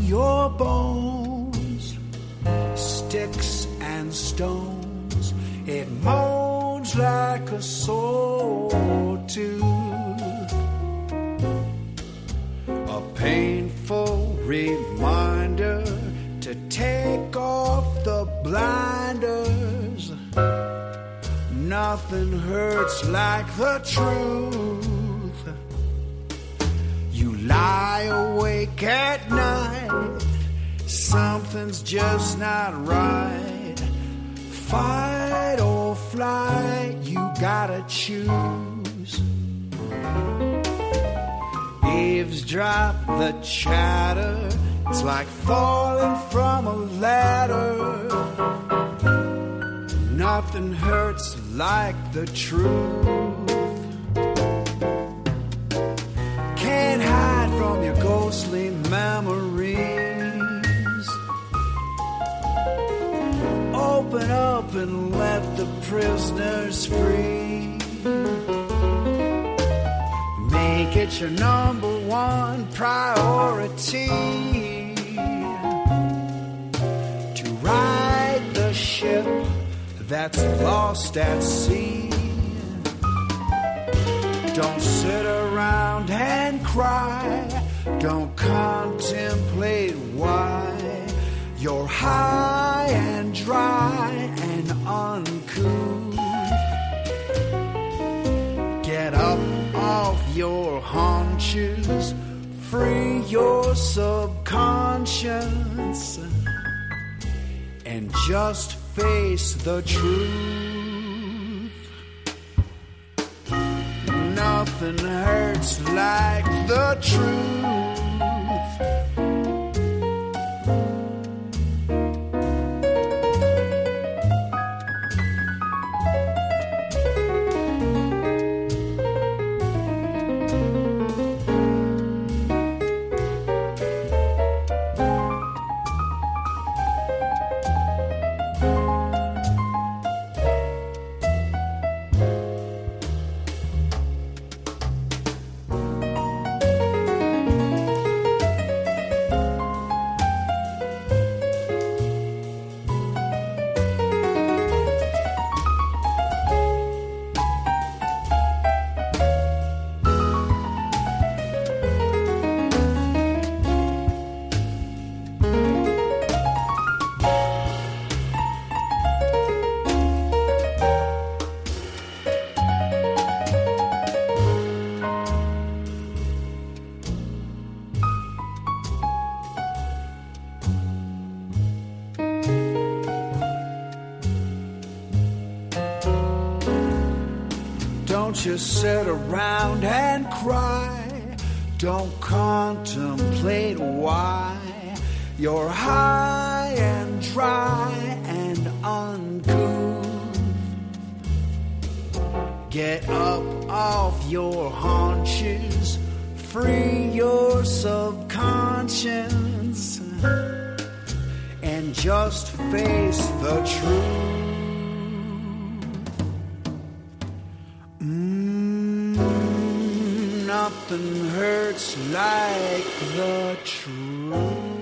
your bones, sticks and stones. It moans like a sore tooth, a painful reminder to take off the blinders. Nothing hurts like the truth. You lie awake at night, something's just not right. Fight or flight, you gotta choose. Eavesdrop the chatter, it's like falling from a ladder. Nothing hurts like the truth. Can't hide from your ghostly memories. Open up and let the prisoners free. Make it your number one priority to ride the ship that's lost at sea. Don't sit around and cry. Don't contemplate why you're high and dry and uncouth. Get up off your haunches, free your subconscious, and just face the truth. Nothing hurts like the truth. Don't just sit around and cry. Don't contemplate why you're high and dry and uncouth. Get up off your haunches, free your subconscious, and just face the truth. Nothing hurts like the truth.